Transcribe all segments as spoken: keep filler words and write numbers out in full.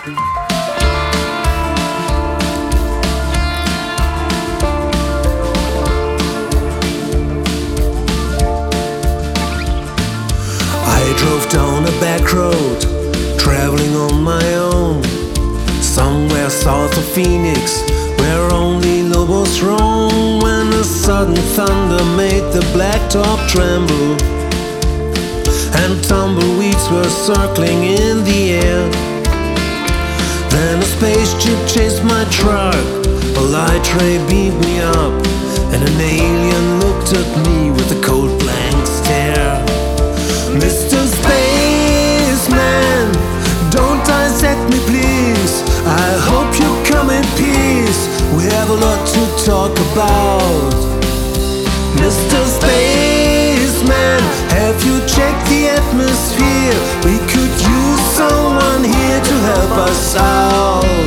I drove down a back road, traveling on my own, somewhere south of Phoenix, where only lobos roam. When a sudden thunder made the blacktop tremble, and tumbleweeds were circling in the air. Then a spaceship chased my truck, a light ray beamed me up, and an alien looked at me with a cold blank stare. Mister Spaceman, don't dissect me please, I hope you come in peace, we have a lot to talk about. Mister Spaceman, have you checked the atmosphere? We could use someone here to help us out.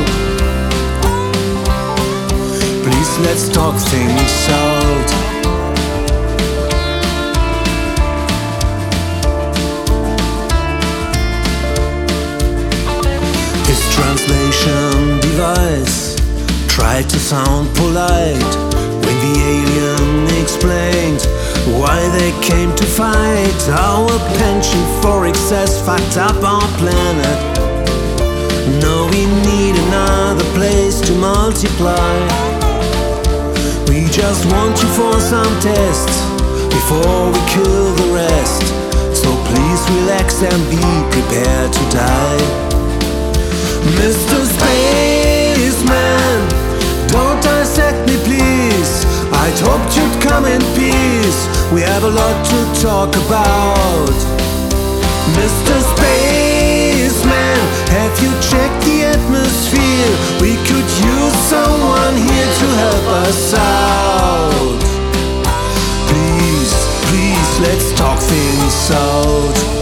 Please, let's talk things out. His translation device tried to sound polite when the alien explained why they came to fight. Our penchant for excess fucked up our planet. Now we need another place to multiply. We just want you for some tests before we kill the rest. So please relax and be prepared to die. Mister Spaceman, don't dissect me please, I'd hoped you'd come in peace, we have a lot to talk about. Mister Spaceman, have you checked the atmosphere? We could use someone here to help us out. Please, please, let's talk things out.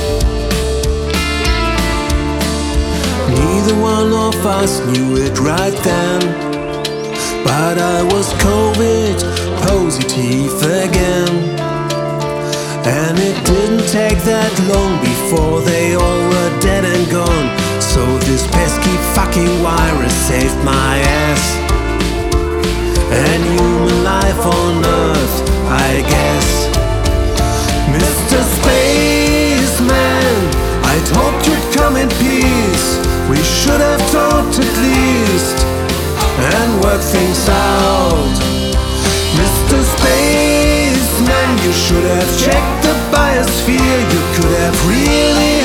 Neither one of us knew it right then, but I was COVID positive again. And it didn't take that long before they all were dead and gone. So this pesky fucking virus saved my ass and human life on Earth, I guess. Mister Spaceman, I'd hoped you'd come in peace, we should have talked at least and worked things out. Mister Spaceman, you should have checked the biosphere, you could have really